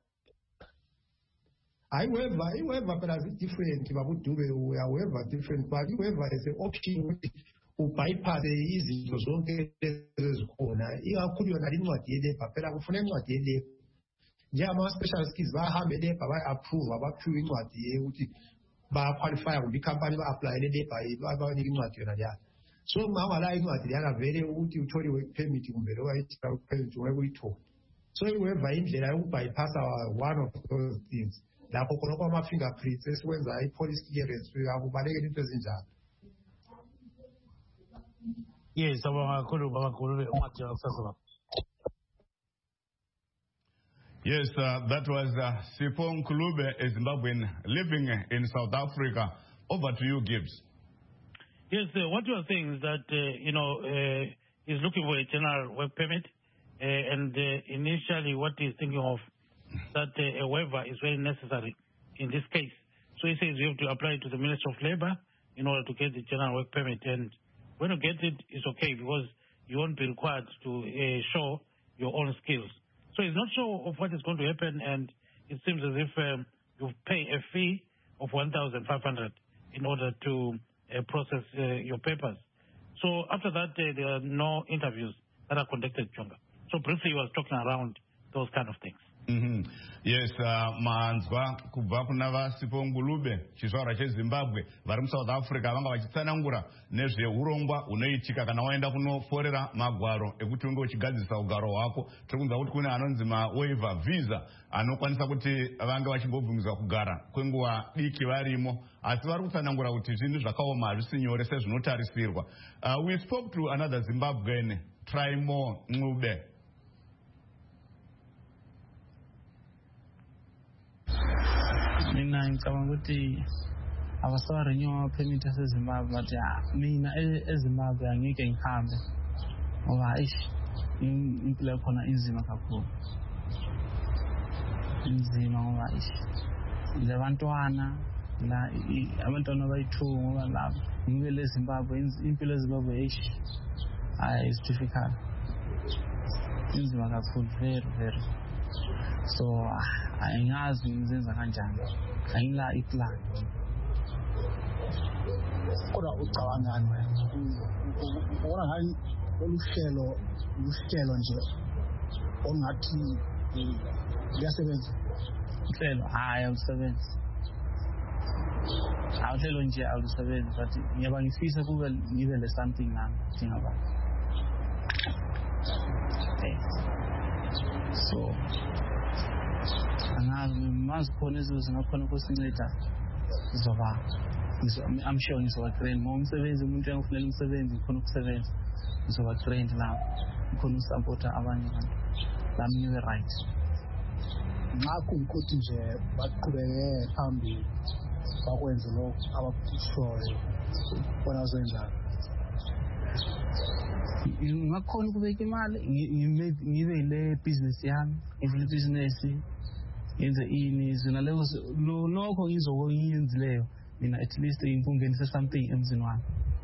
hayi iweva phela zi-different babudube uyaweva different but iweva is an option ukuthi ubypasse izinto zonke ezikhona ikakhulu yona lincwadi yelebha phela kufuna incwadi yelebha njengama-special skills bahambe elebha bayi-approve abaphiwe incwadi yokuthi baqualifya kumbe ikhampani ba-aplayele elebha babanike incwadi yona leyana so ungangalayo incwadi leyana vele ukuthi uthole i-work permit kumbe loba i-work permit ungeke uyithole so iweva indlela yokubypassa one of those things lapho khona kwama-fingerprints esikwenza i-police clearance akubalekela into ezinjalo Yes, that was Sipho Ngulube, a Zimbabwean living in South Africa. Over to you, Gibbs. Yes, what you are saying is that, he's looking for a general work permit, and initially what he's thinking of, that a waiver is very necessary in this case. So he says you have to apply to the Minister of Labour in order to get the general work permit. And when you get it, it's okay because you won't be required to show your own skills. So he's not sure of what is going to happen, and it seems as if you pay a fee of 1,500 in order to process your papers. So after that, there are no interviews that are conducted, Chonga. So briefly, he was talking around those kind of things. Yes, manzwa kubva kuna Vasipo Ngulube chizvara cheZimbabwe vari muSouth Africa vanga vachitsanangura nezveurongwa unoitika kana waenda kunoforera magwaro ekuti unge uchigadzirisa ugaro hwako. Tiri kunzwa kuti kune anonzi mawaiver visa anokwanisa kuti vange vachimbobvumidzwa kugara kwenguva diki varimo, asi vari kutsanangura kuti zvinhu zvakaoma hazvisi nyore sezvinotarisirwa. We spoke to another Zimbabwean, Traimo Ngube. Mina ngicabanga ukuthi abasarenew ama-permit aseZimbabwe, but mina eZimbabwe angeke ngihambe ngoba impilo yakhona inzima kakhulu. Inzima ngoba labantwana abantwana bayi-2 ngoba lapho ngibele eZimbabwe, impilo eZimbabwe is difficult. Inzima kakhulu, very very. So angazi ngizenza kanjani, ayila iplan. Kodwa ucabangani wena? Ubona ngani luhlelo nje ongathi liyasebenza? Uhlelo alusebenzi. Uhlelo nje alusebenzi, but ngiyaba ngifisa kube ngibe le something nami thingaba. So angazi khona izinto zingakhona ukusinceda zizoba. I'm sure ngizoba trained ngoba umsebenzi umuntu engifunela umsebenzi ngikhona ukusebenza, ngizoba trained lapho, ngikhona ukusupporta abanye abantu lami ngibe right. Ngakho ukuthi nje baqhubeke phambili bakwenze lokho abakushoyo bona uzenzani. Ngakhona ukubeka imali ngibe ile business yami, ngivule business yenze izina leyo lokho ngizokuyenzileyo mina, at least ngingenise something emzini wami.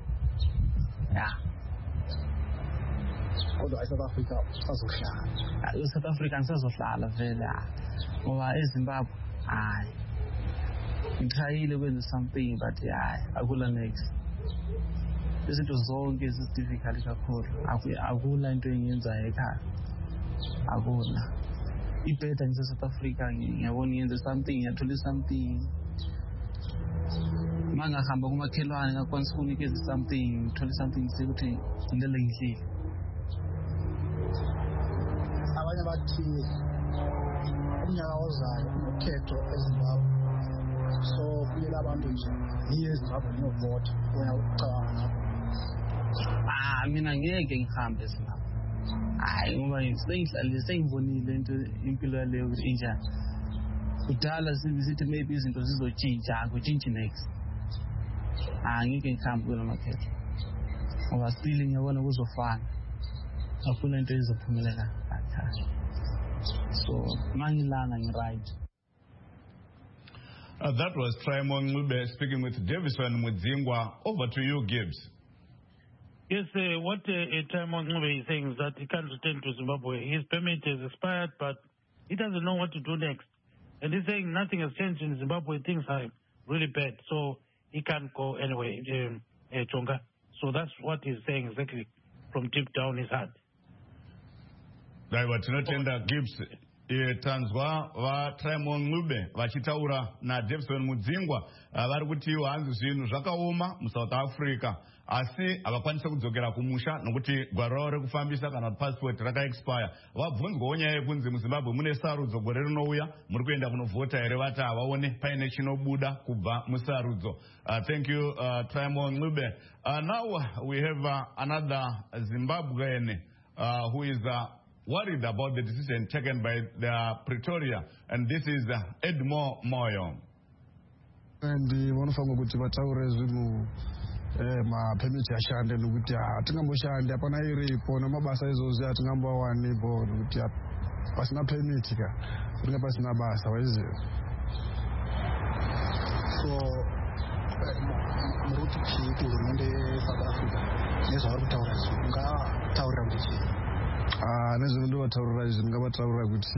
Kodwa eSouth Africa usazohlala. eSouth Africa ngisazohlala vele ngoba eZimbabwe ngithayile kwenza something, but akula next. Izinto zonke zi-difficult kakhulu, akula into engiyenzayo ekhaya, akula. Ibheda ngise-South Africa ngiyabona ngiyenze something, ngiyathola something. Uma ngahamba kumakhelwane ngakwanisa ukunikeza something, ngithole something sekuthi ngilele ngihlile. Abanye bathi umnyaka ozayo unokhetho eZimbabwe, so kumele abantu nje yiye eZimbabwe niyovota. Wena ucabanga ngakho? Mina ngeke ngihambe eZimbabwe. Ngoba sengibonile impilo yaleyo ukuthi injani. Kudala sithi maybe izinto zizotshintsha, kutshintshe next. Ngeke ngihambe kula makhetho ngoba still ngiyabona kuzofana, akuna into ezophumelela kakhulu. So mangilana ngi-right. That was Traimo Ngube speaking with Davison Mudzingwa. Over to you, Gibbs. Yes, what Traimo Ngube is saying is that he can't return to Zimbabwe. His permit has expired, but he doesn't know what to do next. And he's saying nothing has changed in Zimbabwe. Things are really bad, so he can't go anyway, Chonga. So that's what he's saying exactly from deep down his heart. Tinotenda Gibbs. Tanzwa va Traimo Ngube vachitaura na Davison Mudzingwa vari kuti hanzi zvinhu zvakaoma muSouth Africa, asi havakwanisa kudzokera kumusha nokuti gwaro ravo rekufambisa kana passport rakaexpire. Vabvunzwawo nyaya yekunzi muZimbabwe mune sarudzo gore rinouya, muri kuenda kunovhota here? Vati havaone paine chinobuda kubva musarudzo. Thank you, Traimo Ngube. Now we have another Zimbabwean who is worried about the decision taken by the Pretoria, and this is Edmo Moyo. And vanofanira kuti vataure zvinhu mapemiti ashande nokuti hatingamboshande hapana iripo nemabasa izvozvi hatingambowanipo nokuti pasina pemiti ka kunge pasina basa waiziva. So muruti kuti hurumende South Africa nezvavari kutaura izvi ungataurira kuti chii? Nezvinotovataurira izvi ndingavataurira kuti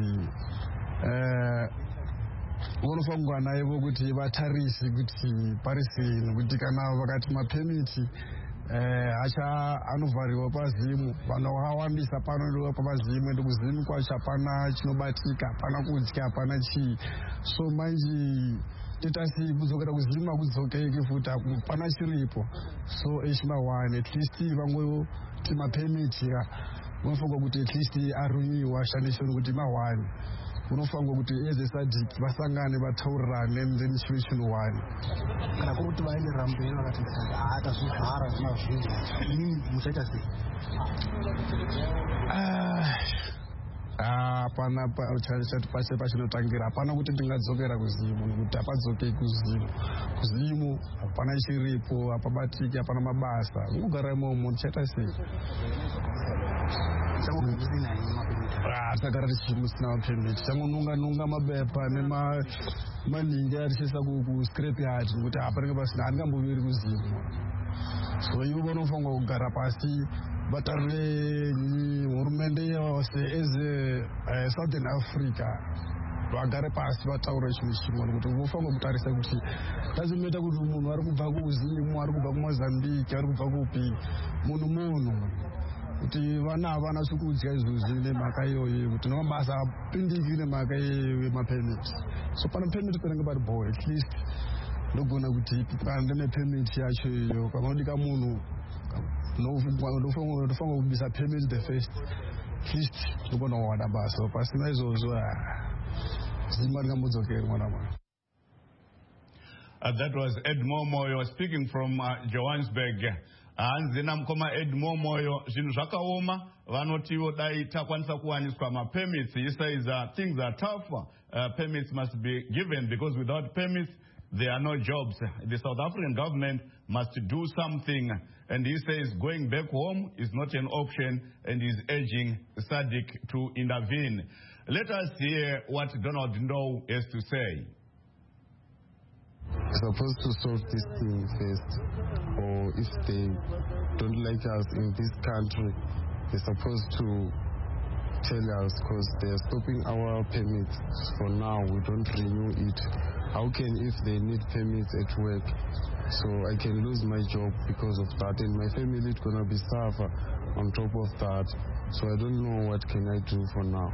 vanofanira kunge naivo kuti vatarise kuti parisini kuti kana vakati mapemiti anovhariwa pazimu, vanhu vakawandisa panoendwa pazimu, ende kuzimu kwacho hapana chinobatika, hapana kudya, hapana chii. So manje titasi kudzokera kuzimu hakudzokeki futi, hapana chiripo. So echimawani at least vangoti mapemiti unofanirwa kuti at least arunyiwa ashandiswe kuti mawani. Unofanirwa kuti eze SADC vasangane vataurirane then chive chinhu wani. Kana kuri kuti vaenderera mberi vakati tazvivhara zvina zvinji, inini muchaita sei? Hapana pachinotangira, hapana kuti ndingadzokera kuzimu, nekuti hapadzokei kuzimu. Kuzimu hapana chiripo, hapabatiki, hapana mabasa. Unogara imomo, ndichaita sei? Takara tichimusina mapemiti, changonunga mabepa nemaningi atisisa kuscrape yard, nekuti hapanenge pasina, handingamboviri kuzimu. So ivo vanofanirwa kugara pasi vatarire hurumende yose eze Southern Africa, vagare pasi vataure chinhu chimwe, nekuti vofanirwa kutarisa kuti tazinoita kuti munhu ari kubva kuzimu, ari kubva kuMozambique, ari kubva kupi, munhu kuti vana havana zvekudya izvozvi nemhaka iyoyo, kuti namabasa apindiki nemhaka yemapemiti. So pana pemiti panenge pari boy, at least ndogona kuti kana ndine pemiti yacho iyo, kana unodika munhu ndofanirwa kubvisa pemiti the first, at least ndogona kuwana basa. Pasina izvozvo zima ringambodzokeri mwana mwana. That was Ed Momoyo speaking from Johannesburg. Hanzina mkoma Ed Momoyo, zvinhu zvakaoma, vanotiwo dai takwanisa kuwaniswa ma-permits. He says things are tough, permits must be given, because without permits there are no jobs. The South African government must do something, and he says going back home is not an option, and is urging SADC to intervene. Let us hear what Donald Ndou has to say. We're supposed to solve this thing first, or if they don't like us in this country, they're supposed to tell us, because they're stopping our permits for now. We don't renew it. How can, if they need permits at work, so I can lose my job because of that, and my family is gonna be suffer on top of that. So I don't know what can I do for now.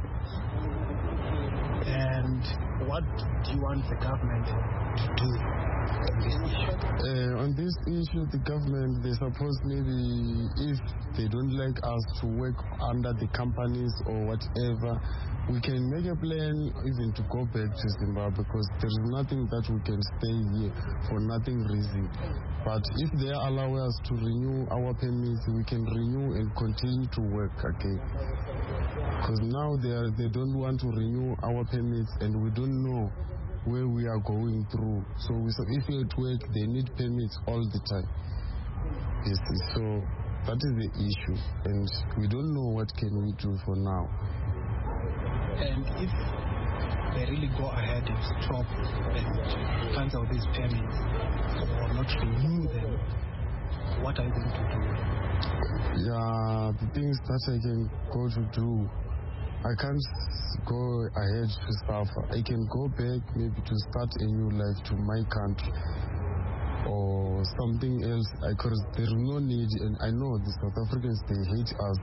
And what do you want the government to do on this issue? On this issue, the government, they're supposed, maybe if they don't like us to work under the companies or whatever, we can make a plan even to go back to Zimbabwe, because there's nothing that we can stay here for nothing reason. But if they allow us to renew our permits, we can renew and continue to work again. Because now they don't want to renew our permits, and we don't know where we are going through. So if we at work, they need permits all the time. Yes, so that is the issue, and we don't know what can we do for now. And if they really go ahead and stop and cancel these permits or not renew them, what are you going to do? Yeah, the things that I can go to do, I can't go ahead to suffer. I can go back maybe to start a new life to my country or something else, because there is no need, and I know the South Africans, they hate us.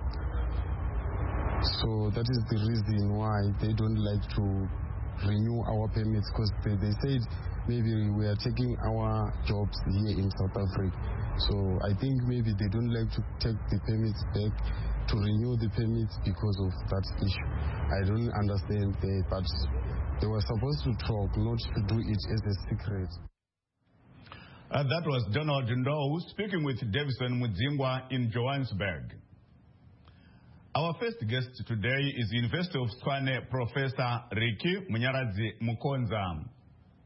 So that is the reason why they don't like to renew our permits, because they said maybe we are taking our jobs here in South Africa. So I think maybe they don't like to take the permits back, to renew the permits because of that issue. I don't understand that, but they were supposed to talk, not to do it as a secret. That was Donald Ndou speaking with Davison Mudzingwa in Johannesburg. Our first guest today is University of Tshwane Professor Ricky Munyaradzi Mukonza.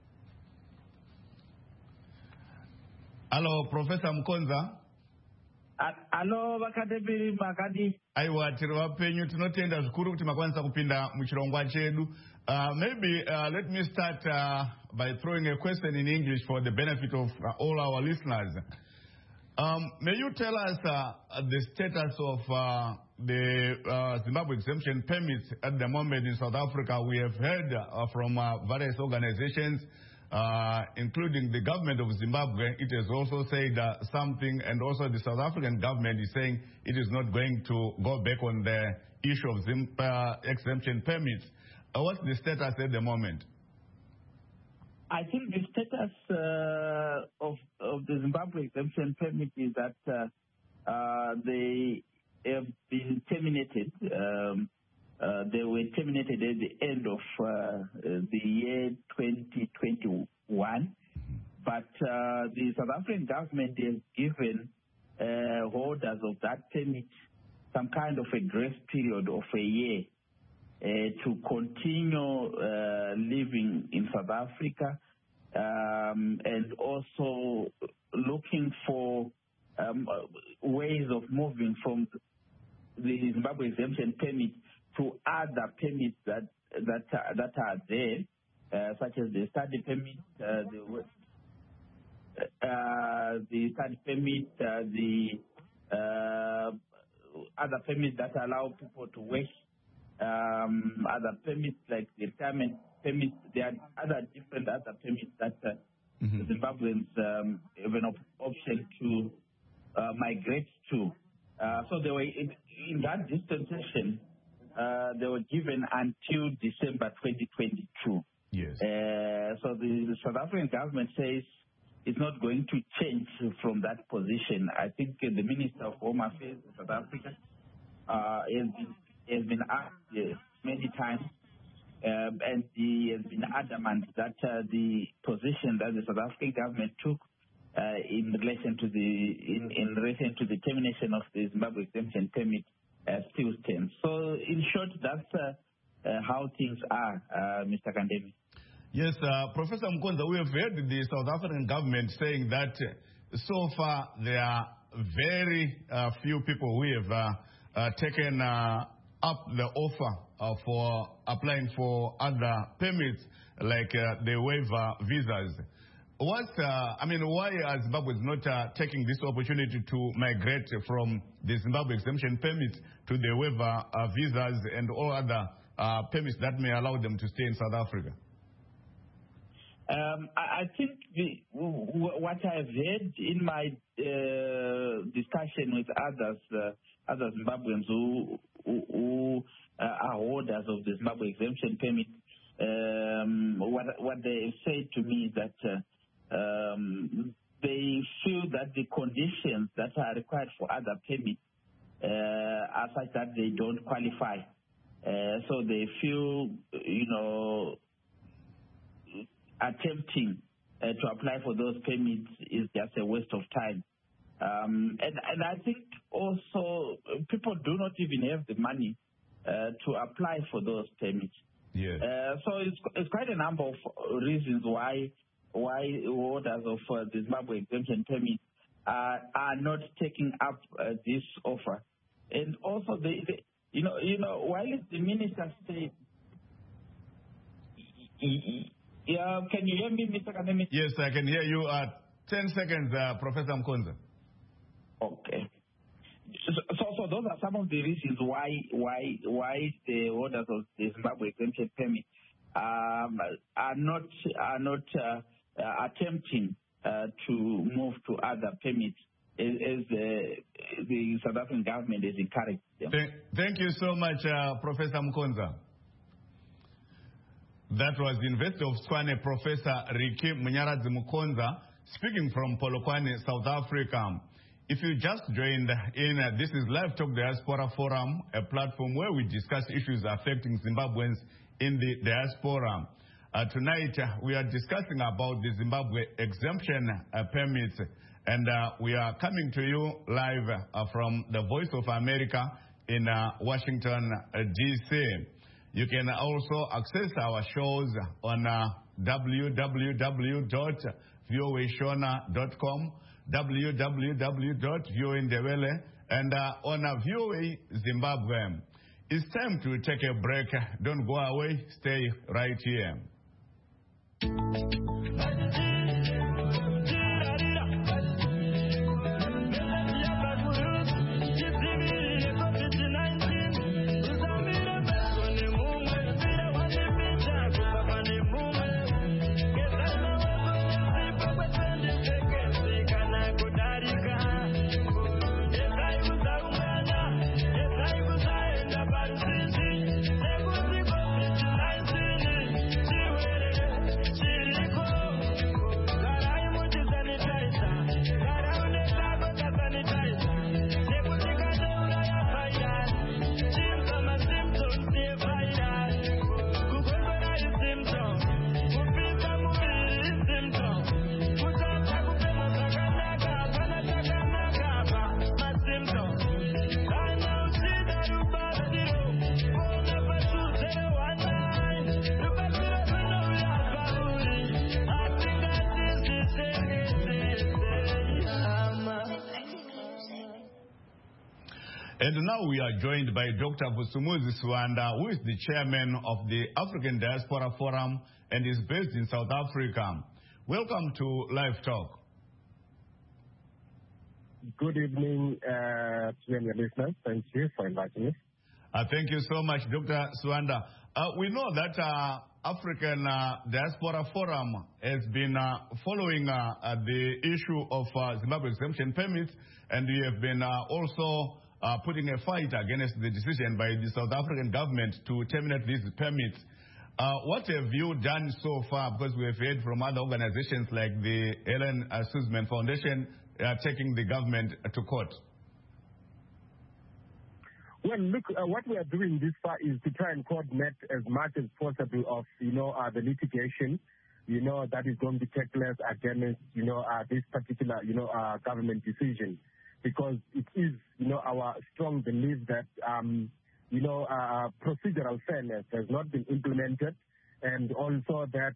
Hello, Professor Mukonza. Alo vakadebiri makadi. Aiwa tiriwa penyu tinotenda zvikuru kuti makwanisa kupinda muchirongwa chedu. Maybe let me start by throwing a question in English for the benefit of all our listeners. May you tell us the status of the Zimbabwe exemption permits at the moment in South Africa? We have heard from various organizations, including the government of Zimbabwe. It has also said something, and also the South African government is saying it is not going to go back on the issue of exemption permits. What's the status at the moment? I think the status of the Zimbabwe exemption permit is that they have been terminated. They were terminated at the end of the year 2021. But the South African government has given holders of that permit some kind of a grace period of a year to continue living in South Africa and also looking for ways of moving from the Zimbabwe exemption permit to other permits that are there, such as the study permit, the study permit, the other permits that allow people to work. Other permits like the retirement permits, there are different permits that Zimbabweans have an option to migrate to. So they were in that dispensation. They were given until December 2022. Yes. So the South African government says it's not going to change from that position. I think the Minister of Home Affairs in South Africa has been asked many times, and he has been adamant that the position that the South African government took in relation to the termination of the Zimbabwe exemption permit still stands. So, in short, that's how things are, Mr. Kandemi. Yes, Professor Mkonza, we have heard the South African government saying that so far there are very few people who have taken up the offer for applying for other permits, like the waiver visas. Why are Zimbabweans not taking this opportunity to migrate from the Zimbabwe exemption permit to the waiver visas and all other permits that may allow them to stay in South Africa? I think what I've heard in my discussion with other Zimbabweans who are holders of the Zimbabwe exemption permit, what they say to me is that they feel that the conditions that are required for other permits are such that they don't qualify. So they feel, attempting to apply for those permits is just a waste of time. And I think also people do not even have the money to apply for those permits. Yes. So it's quite a number of reasons why holders of the Zimbabwe exemption permit are not taking up this offer. And also, while the minister said, can you hear me, Mr. Kandemi? Yes, I can hear you. 10 seconds, Professor Mkonza. Okay. So those are some of the reasons why the holders of the Zimbabwe exemption permit are not attempting to move to other permits as the South African government has encouraged them. Thank you so much, Professor Mkonza. That was the University of Tshwane Professor Riki Munyaradzi Mkonza speaking from Polokwane, South Africa. If you just joined in, this is Live Talk Diaspora Forum, a platform where we discuss issues affecting Zimbabweans in the diaspora. Tonight, we are discussing about the Zimbabwe exemption permits, and we are coming to you live from the Voice of America in Washington, D.C. You can also access our shows on www.voashona.com. www.voandebele, and on VOA Zimbabwe. It's time to take a break. Don't go away. Stay right here. And now we are joined by Dr. Vusumuzi Siwanda, who is the chairman of the African Diaspora Forum and is based in South Africa. Welcome to Live Talk. Good evening to your listeners. Thank you for inviting me. Thank you so much, Dr. Siwanda. We know that African Diaspora Forum has been following the issue of Zimbabwe exemption permits, and we have been also putting a fight against the decision by the South African government to terminate these permits. What have you done so far? Because we have heard from other organizations like the Ellen Suzman Foundation taking the government to court. Well, look, what we are doing this far is to try and coordinate as much as possible of, the litigation, that is going to take place against, this particular, government decision. Because it is, our strong belief that, procedural fairness has not been implemented, and also that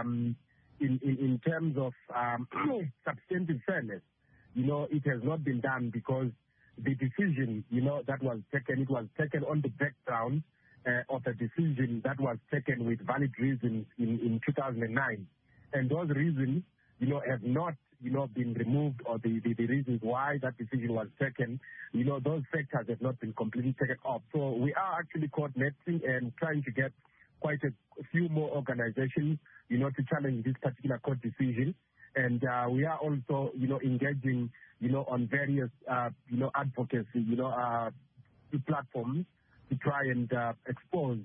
in terms of substantive fairness, it has not been done because the decision, that was taken, it was taken on the background of a decision that was taken with valid reasons in 2009. And those reasons, have not been removed, or the reasons why that decision was taken, those factors have not been completely taken off. So we are actually coordinating and trying to get quite a few more organizations, to challenge this particular court decision. And we are also, engaging, on various, advocacy, platforms to try and expose,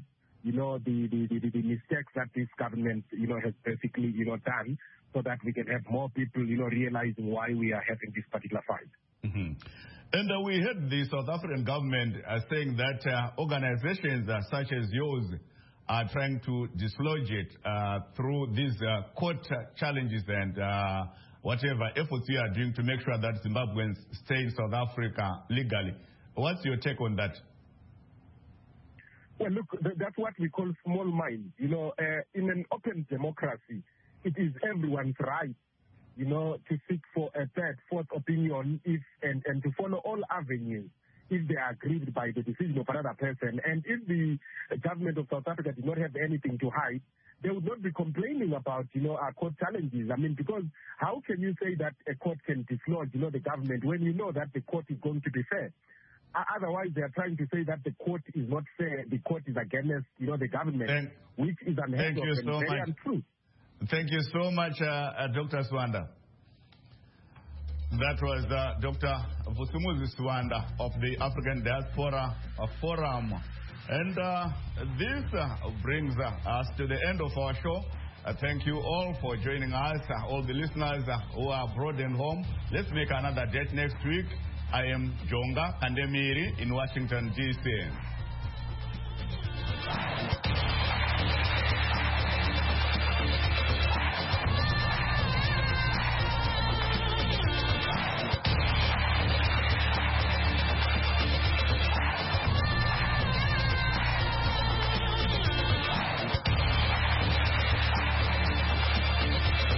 the mistakes that this government, has basically, done, so that we can have more people, realizing why we are having this particular fight. Mm-hmm. And we heard the South African government saying that organizations such as yours are trying to dislodge it through these court challenges and whatever efforts you are doing to make sure that Zimbabweans stay in South Africa legally. What's your take on that? Well, look, that's what we call small minds. In an open democracy, it is everyone's right, to seek for a third, fourth opinion and to follow all avenues if they are aggrieved by the decision of another person. And if the government of South Africa did not have anything to hide, they would not be complaining about, our court challenges. I mean, because how can you say that a court can dislodge, the government when you know that the court is going to be fair? Otherwise, they are trying to say that the court is not fair, the court is against, the government, which is unheard of and very untrue. Thank you so much, Dr. Siwanda. That was Dr. Vusumuzi Siwanda of the African Diaspora Forum. And this brings us to the end of our show. Thank you all for joining us, all the listeners who are abroad and home. Let's make another date next week. I am Jonga Kandemiri in Washington, D.C.